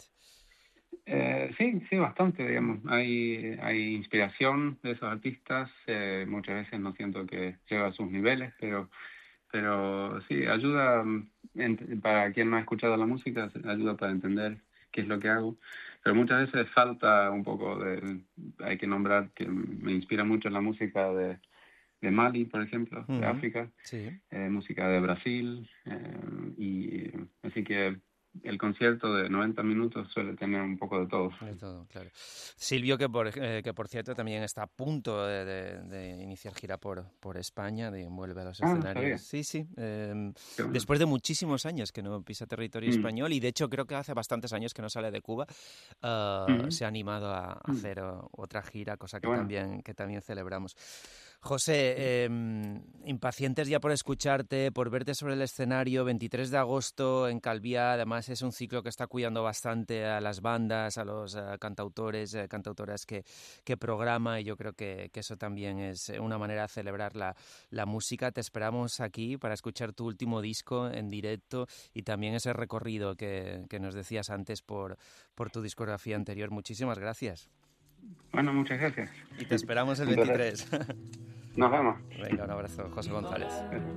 Eh, sí, sí, bastante, digamos. Hay, hay inspiración de esos artistas. Eh, muchas veces no siento que llega a sus niveles, pero, pero sí, ayuda, en, para quien no ha escuchado la música, ayuda para entender qué es lo que hago. Pero muchas veces falta un poco de... Hay que nombrar que me inspira mucho la música de, de Mali, por ejemplo, uh-huh. de África, sí. eh, música de Brasil, eh, y así que... El concierto de noventa minutos suele tener un poco de todo. De todo, claro. Silvio, que por, eh, que por cierto también está a punto de, de, de iniciar gira por, por España, de vuelve a los ah, escenarios. Sí, sí. Eh, bueno. Después de muchísimos años que no pisa territorio mm. español, y de hecho creo que hace bastantes años que no sale de Cuba, uh, mm-hmm. se ha animado a, a hacer uh, otra gira, cosa que, bueno. también, que también celebramos. José, eh, impacientes ya por escucharte, por verte sobre el escenario, veintitrés de agosto en Calviá, además es un ciclo que está cuidando bastante a las bandas, a los uh, cantautores, uh, cantautoras que, que programa, y yo creo que, que eso también es una manera de celebrar la, la música. Te esperamos aquí para escuchar tu último disco en directo y también ese recorrido que, que nos decías antes por, por tu discografía anterior. Muchísimas gracias. Bueno, muchas gracias. Y te esperamos el veintitrés. Nos vemos. Venga, un abrazo, José González.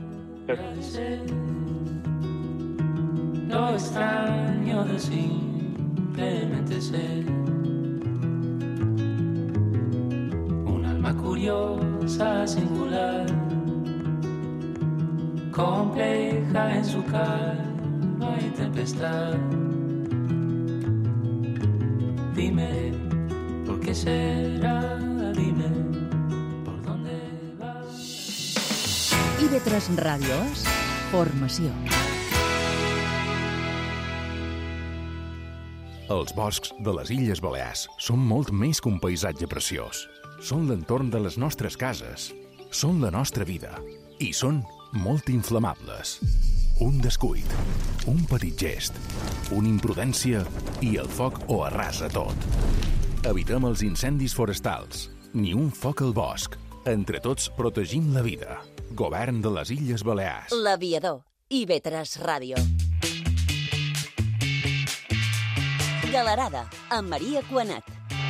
Lo extraño de simplemente ser un alma curiosa, singular, compleja en su calma y tempestad. Dime, ¿por qué será? Dime, ¿por dónde vas? I V tres Ràdio és formació. Els boscs de les Illes Balears són molt més que un paisatge preciós. Són l'entorn de les nostres cases, són la nostra vida i són molt inflamables. Un descuit, un petit gest, una imprudència i el foc ho arrasa tot. Evitem els incendis forestals, ni un foc al bosc. Entre tots protegim la vida. Govern de les Illes Balears. L'Aviador. I V tres Ràdio. Galerada, amb Maria Cuanat.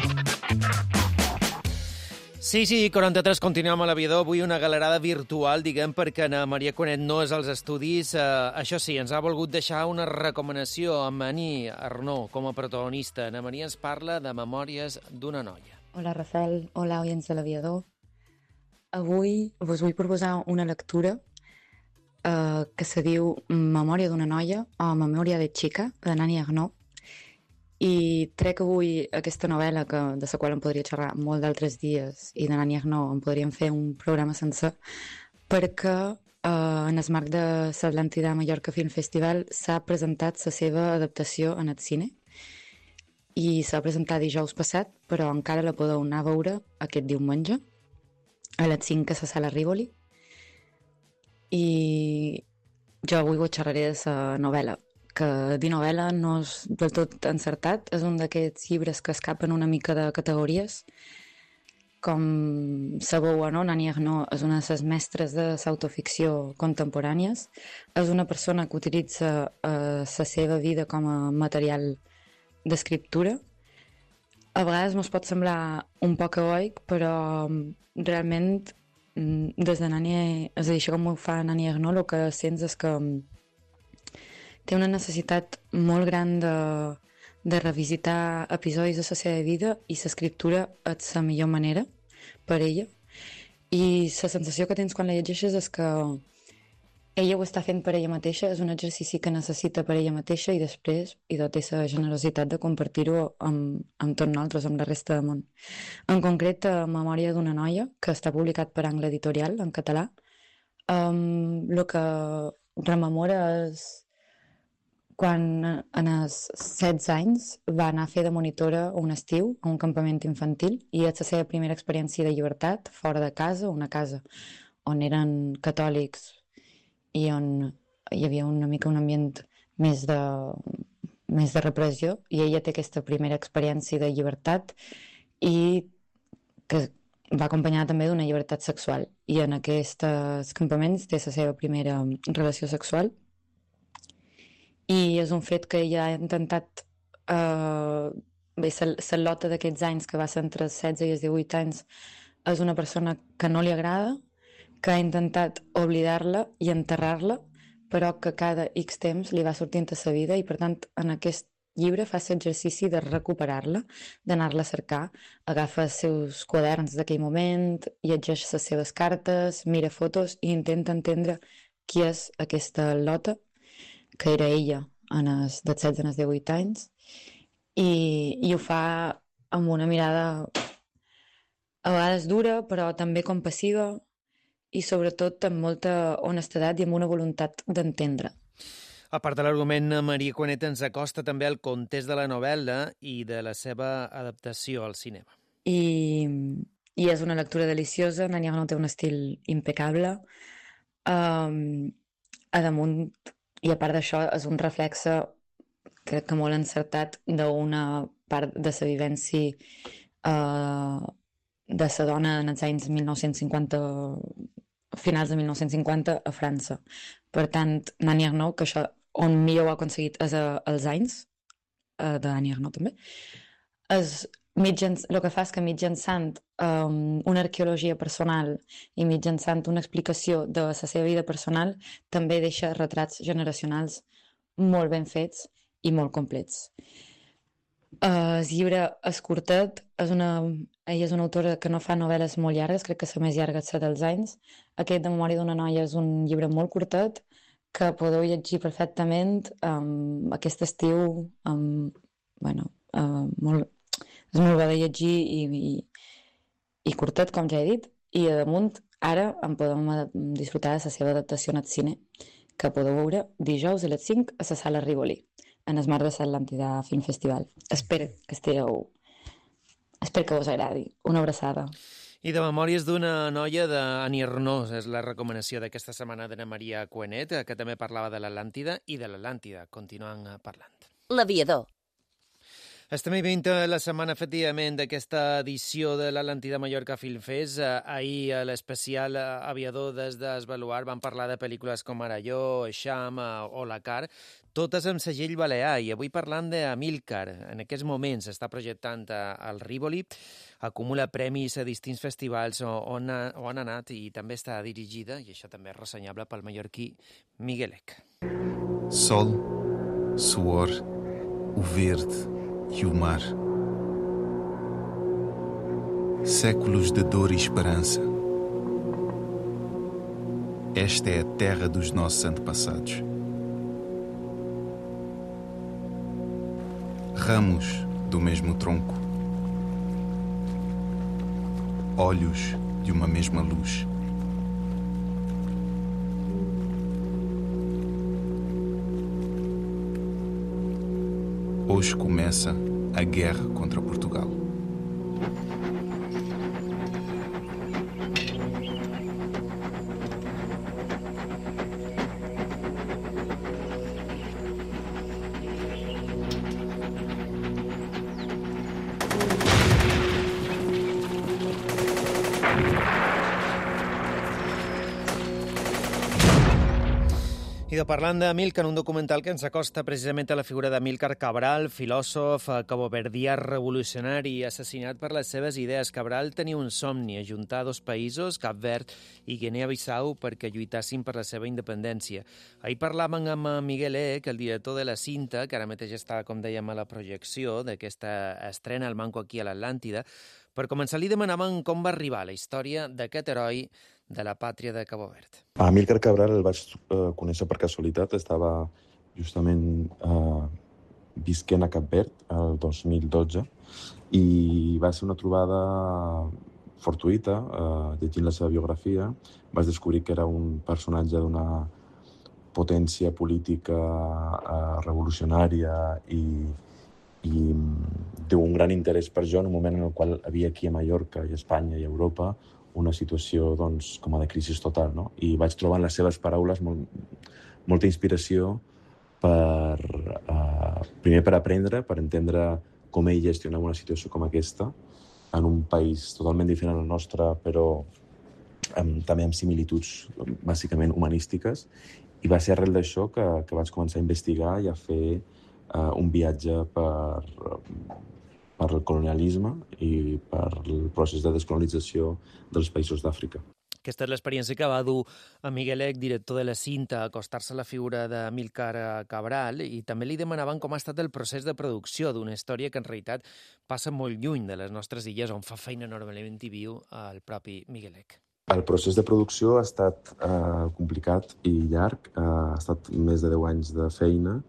Sí, sí, quaranta-tres, continuem a l'Aviador. Avui una galerada virtual, diguem, perquè na Maria Cuanet no és als estudis. Eh, això sí, ens ha volgut deixar una recomanació amb Annie Arnaud com a protagonista. Na Maria ens parla de Memòries d'una noia. Hola, Rafael. Hola, oients de l'Aviador. Avui us vull proposar una lectura eh, que se diu Memòria d'una noia o Memòria de xica, de Annie Arnaud. I trec avui aquesta novel·la que, de la qual em podria xerrar molt d'altres dies i de Annie Arnaud en podríem fer un programa sencer perquè eh, en el marc de l'Atlàntida Mallorca Film Festival s'ha presentat la seva adaptació en el cine i s'ha presentat dijous passat, però encara la podeu anar a veure aquest diumenge a les cinc a la sala Rivoli. I jo avui vos xerraré de la novel·la, que dir novel·la no és del tot encertat, és un d'aquests llibres que escapen una mica de categories. Com sabeu o no, Nanny Arnaud és una de les mestres de l'autoficció contemporànies. És una persona que utilitza eh, la seva vida com a material d'escriptura. A vegades ens pot semblar un poc egoic, però realment des de Nanny, és a dir, això com ho fa Nanny Arnaud, el que sents és que té una necessitat molt gran de, de revisitar episodis de la seva vida, i l'escriptura és la millor manera per ella. I la sensació que tens quan la llegeixes és que ella ho està fent per ella mateixa, és un exercici que necessita per ella mateixa, i després i té la generositat de compartir-ho amb, amb tots nosaltres, amb la resta del món. En concret, a Memòria d'una noia, que està publicat per Angle Editorial en català, um, el que rememora és quan en els setze anys va anar a fer de monitora un estiu a un campament infantil, i és la seva primera experiència de llibertat fora de casa, una casa on eren catòlics i on hi havia una mica un ambient més de, més de repressió, i ella té aquesta primera experiència de llibertat, i que va acompanyada també d'una llibertat sexual, i en aquests campaments té la seva primera relació sexual. I és un fet que ella ha intentat eh, bé, la Lota d'aquests anys, que va ser entre els setze i els divuit anys, és una persona que no li agrada, que ha intentat oblidar-la i enterrar-la, però que cada X temps li va sortint a sa vida, i per tant en aquest llibre fa l'exercici de recuperar-la, d'anar-la a cercar, agafa els seus quaderns d'aquell moment, llegeix les seves cartes, mira fotos i intenta entendre qui és aquesta Lota, que era ella en els, dels setze als divuit anys, i, i ho fa amb una mirada a vegades dura, però també compassiva, i sobretot amb molta honestedat i amb una voluntat d'entendre. A part de l'argument, Maria Cuenet ens acosta també al context de la novel·la i de la seva adaptació al cinema. I, i és una lectura deliciosa. Nanny Arnaud té un estil impecable. Um, a damunt, i a part d'això, és un reflexe, crec que molt encertat, d'una part de la vivència uh, de la dona en els anys mil nou-cents cinquanta, finals de mil nou-cents cinquanta a França. Per tant, Nanny Arnaud, que això on millor ho ha aconseguit és a, als anys, uh, de Nanny Arnaud també, és mitjans, el que fa és que mitjançant um, una arqueologia personal i mitjançant una explicació de la seva vida personal també deixa retrats generacionals molt ben fets i molt complets. Uh, el llibre és curtet, és una, ella és una autora que no fa novel·les molt llargues, crec que la més llarga és la dels anys. Aquest de Memòria d'una noia és un llibre molt curtet que podeu llegir perfectament um, aquest estiu, um, bueno, uh, molt, és molt bo de llegir i, i, i curtet, com ja he dit, i a damunt ara en podem disfrutar de la seva adaptació al cine, que podeu veure dijous a les cinc a la sala Rivoli, en el marc de l'Atlàntida Film Festival. Espero que estigueu... Espero que us agradi. Una abraçada. I de Memòries d'una noia de Nanny Arnaud és la recomanació d'aquesta setmana d'Anna Maria Cuenet, que també parlava de l'Atlàntida i de l'Atlàntida. Continuant parlant. L'Aviador. Estem vivint la setmana, efectivament, d'aquesta edició de l'Atlàntida Mallorca Film Fest. Ahir, a l'especial Aviador des d'Esbaluar, van parlar de pel·lícules com Aralló, Eixam o La Car, totes amb segell balear, i avui parlant d'Amílcar. En aquests moments està projectant al Rivoli, acumula premis a distints festivals on, ha, on ha anat, i també està dirigida, i això també és ressenyable, pel mallorquí Miguelec. Sol, suor, o verde e o mar. Séculos de dor e esperança. Esta é a terra dos nossos antepassados. Ramos do mesmo tronco. Olhos de uma mesma luz. Hoje começa a guerra contra Portugal. I de parlant d'Amílcar, un documental que ens acosta precisament a la figura d'Amílcar Cabral, filòsof, caboverdià revolucionari, assassinat per les seves idees. Cabral tenia un somni, ajuntar dos països, Cap Verd i Guinea-Bissau, perquè lluitassin per la seva independència. Ahir parlàvem amb Miguel Ek, el director de la cinta, que ara mateix està, com dèiem, a la projecció d'aquesta estrena al Manco aquí a l'Atlàntida. Per començar, li demanaven com va arribar la història d'aquest heroi de la pàtria de Cabo Verd. A Amílcar Cabral el vaig eh, conèixer per casualitat. Estava justament eh, visquent a Cap Verd el dos mil dotze i va ser una trobada fortuïta. Eh, llegint la seva biografia vaig descobrir que era un personatge d'una potència política eh, revolucionària i, i d'un gran interès per jo en un moment en el qual havia aquí a Mallorca i a Espanya i a Europa una situació doncs, com a de crisi total, no? I vaig trobar en les seves paraules molt, molta inspiració per, eh, primer per aprendre, per entendre com ell gestionava una situació com aquesta en un país totalment diferent al nostre, però amb, també amb similituds bàsicament humanístiques. I va ser arrel d'això que, que vaig començar a investigar i a fer eh, un viatge per... per el colonialisme i per el procés de descolonització dels països d'Àfrica. Aquesta és l'experiència que va dur a Miguel Ek, director de la cinta, a acostar-se a la figura d'Amílcar Cabral, i també li demanaven com ha estat el procés de producció d'una història que en realitat passa molt lluny de les nostres illes, on fa feina enormement i viu el propi Miguel Ek. El procés de producció ha estat eh, complicat i llarg. Eh, ha estat més de deu anys de feina,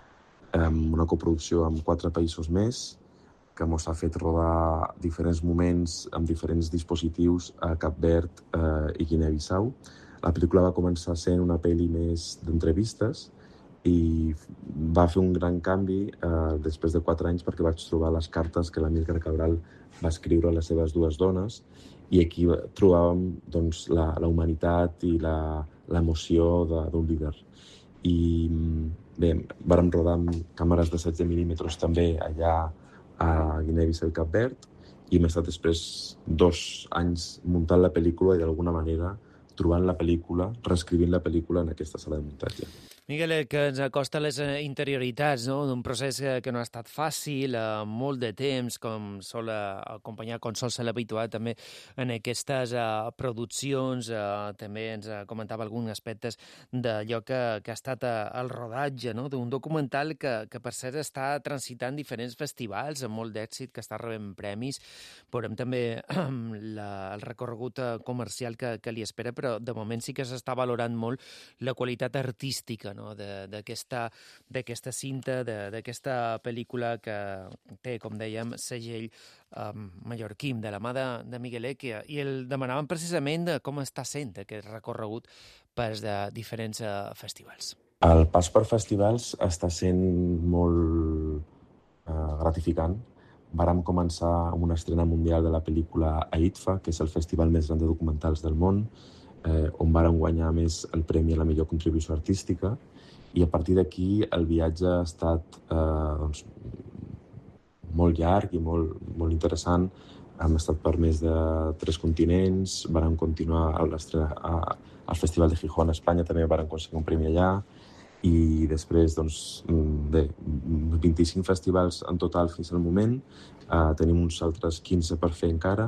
amb una coproducció amb quatre països més, que ens ha fet rodar diferents moments amb diferents dispositius a Cap Verd eh, i Guinea-Bissau. La pel·lícula va començar sent una pel·li més d'entrevistes i va fer un gran canvi eh, després de quatre anys perquè vaig trobar les cartes que l'Amílcar Cabral va escriure a les seves dues dones i aquí trobàvem doncs, la, la humanitat i l'emoció d'un líder. I bé, vàrem rodar amb càmeres de setze mil·límetres també allà a Guinea-Bissau i Cap Verd i hem estat després dos anys muntant la pel·lícula i d'alguna manera trobant la pel·lícula, reescrivint la pel·lícula en aquesta sala de muntatge. Miguel, que ens acosta les interioritats, no?, d'un procés que no ha estat fàcil, eh, molt de temps, com sol acompanyar, com sol ser habituat també en aquestes eh, produccions. Eh, també ens comentava alguns aspectes d'allò que, que ha estat eh, el rodatge, no?, d'un documental que, que per cert està transitant diferents festivals amb molt d'èxit, que està rebent premis. Veurem també la, el recorregut comercial que, que li espera, però de moment sí que s'està valorant molt la qualitat artística, no?, d'aquesta d'aquesta cinta, d'aquesta pel·lícula que té, com dèiem, segell um, mallorquí, de la mà de, de Miguel Ek, i el demanaven precisament de com està sent aquest recorregut per de diferents uh, festivals. El pas per festivals està sent molt uh, gratificant. Vàrem començar amb una estrena mundial de la pel·lícula a I T F A, que és el festival més gran de documentals del món, Eh, on vàrem guanyar més el premi a la millor contribució artística, i a partir d'aquí el viatge ha estat eh, doncs, molt llarg i molt, molt interessant. Hem estat per més de tres continents, vàrem continuar a al Festival de Gijón a Espanya, també vàrem aconseguir un premi allà, i després doncs, bé, vint-i-cinc festivals en total fins al moment, eh, tenim uns altres quinze per fer encara,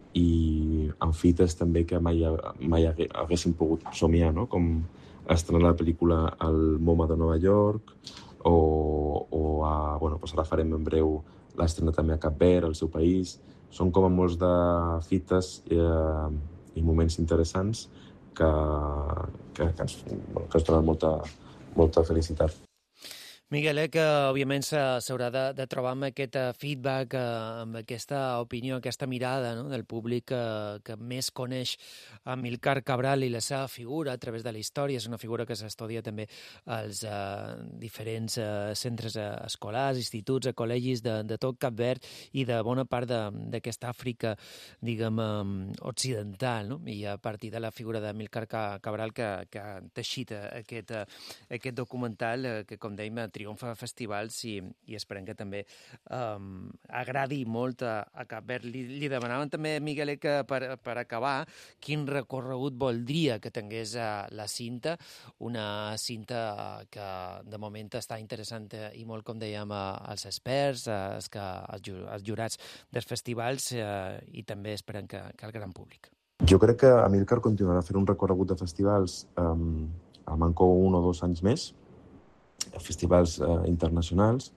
i amb fites també que mai, mai haguéssim pogut somiar, no?, com estrenar la pel·lícula al MoMA de Nova York o, o a, bueno, doncs ara farem en breu l'estrena també a Cap Verd, al seu país. Són com a molts de fites eh, i moments interessants que, que, que, ens, bueno, que ens donen molta, molta felicitat. Miguel, eh, que òbviament s'haurà de, de trobar amb aquest feedback, eh, amb aquesta opinió, aquesta mirada, no?, del públic que, que més coneix Amílcar Cabral i la seva figura a través de la història. És una figura que s'estudia també als eh, diferents eh, centres escolars, instituts, col·legis de, de tot Cap Verd i de bona part d'aquesta Àfrica, diguem, eh, occidental, no? I a partir de la figura d'Amílcar Cabral que, que ha teixit aquest, aquest documental eh, que, com dèiem, triomfa a festivals i, i esperem que també um, agradi molt a, a Cap Verd. Li, li demanaven també, Miguel, que per, per acabar, quin recorregut voldria que tingués uh, la cinta, una cinta que de moment està interessant i molt, com dèiem, uh, als experts, uh, els, que, els, els jurats dels festivals uh, i també esperem que, que el gran públic. Jo crec que Amílcar continuarà fent un recorregut de festivals um, al manco un o dos anys més, festivals eh, internacionals,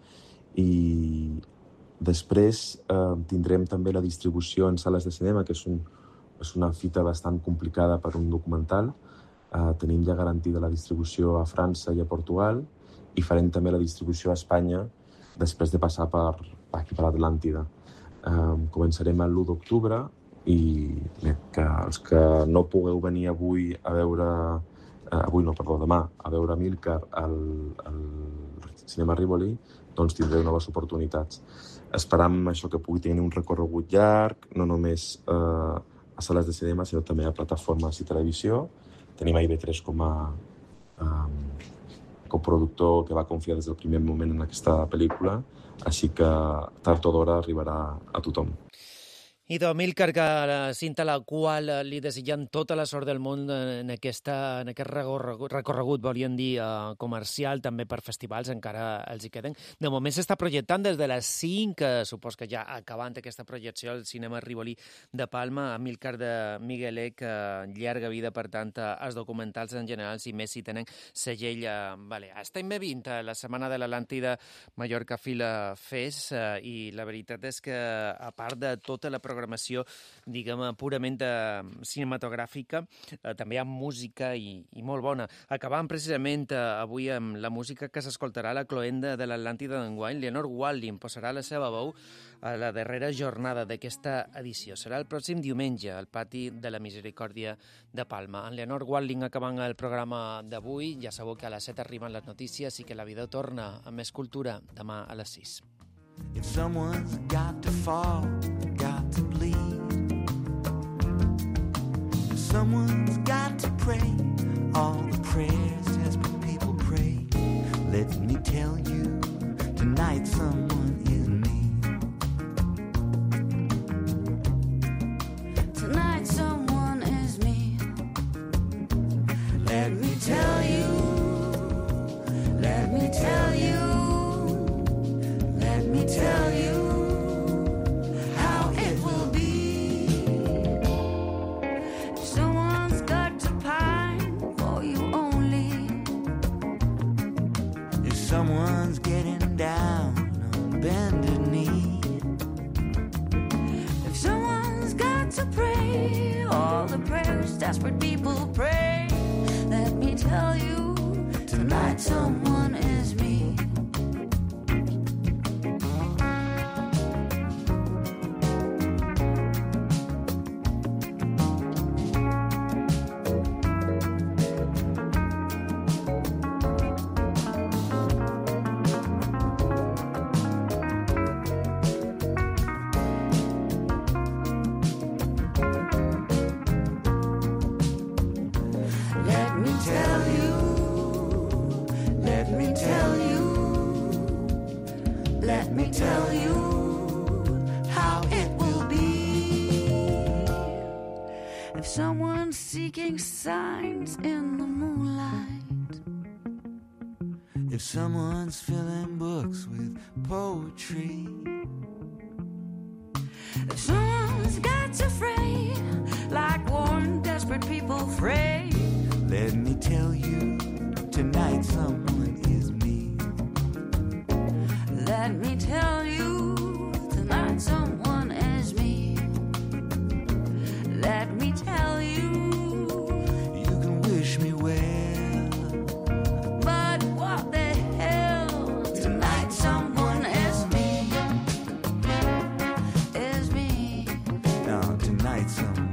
i després eh, tindrem també la distribució en sales de cinema, que és, un, és una fita bastant complicada per un documental. Eh, tenim ja garantida la distribució a França i a Portugal i farem també la distribució a Espanya després de passar per, aquí per Atlàntida. Eh, començarem l'u d'octubre i bé, que els que no pugueu venir avui a veure Uh, avui no, perdó, demà, a veure Amílcar al, al Cinema Rivoli, doncs tindreu noves oportunitats. Esperam això que pugui tenir un recorregut llarg, no només uh, a sales de cinema, sinó també a plataformes i televisió. Tenim a I V tres com a um, coproductor que va confiar des del primer moment en aquesta pel·lícula, així que tard o d'hora arribarà a tothom. I d'Amílcar, que la cinta a la qual li desitgem tota la sort del món en, aquesta, en aquest recorregut, recorregut, volien dir, uh, comercial, també per festivals, encara els hi queden. De moment s'està projectant des de les cinc, que supos que ja acabant aquesta projecció al Cinema Rivoli de Palma. Amílcar de Miguel Eck, uh, llarga vida, per tant, als documentals en general, i més si tenen segell. Uh, vale. Estem bevint uh, la Setmana de l'Atlàntida Mallorca Fila Fest, uh, i la veritat és que, a part de tota la programació programació, diguem, purament cinematogràfica, eh, també hi ha música i, i molt bona. Acabant precisament eh, avui amb la música que s'escoltarà a la cloenda de l'Atlàntida d'enguany. Leonor Walding posarà la seva veu a la darrera jornada d'aquesta edició. Serà el pròxim diumenge al Pati de la Misericòrdia de Palma. En Leonor Walding acabant el programa d'avui. Ja sabeu que a les set arriben les notícies i que la vida torna amb més cultura demà a les sis. If someone's got to fall, got to bleed. If someone's got to pray, all the prayers desperate people pray. Let me tell you, tonight someone is me. Tonight someone is me. Let me tell you, let me tell you. Let me tell you how it will be. If someone's got to pine for you only. If someone's getting down on bended knee. If someone's got to pray all the prayers desperate people pray. Let me tell you, tonight someone is me. Signs in the moonlight. If someone's filling books with poetry. If someone's got to fray like worn, desperate people fray. Let me tell you, tonight someone is me. Let me tell you, tonight someone is me. Let me tell you. Wish me well, but what the hell tonight someone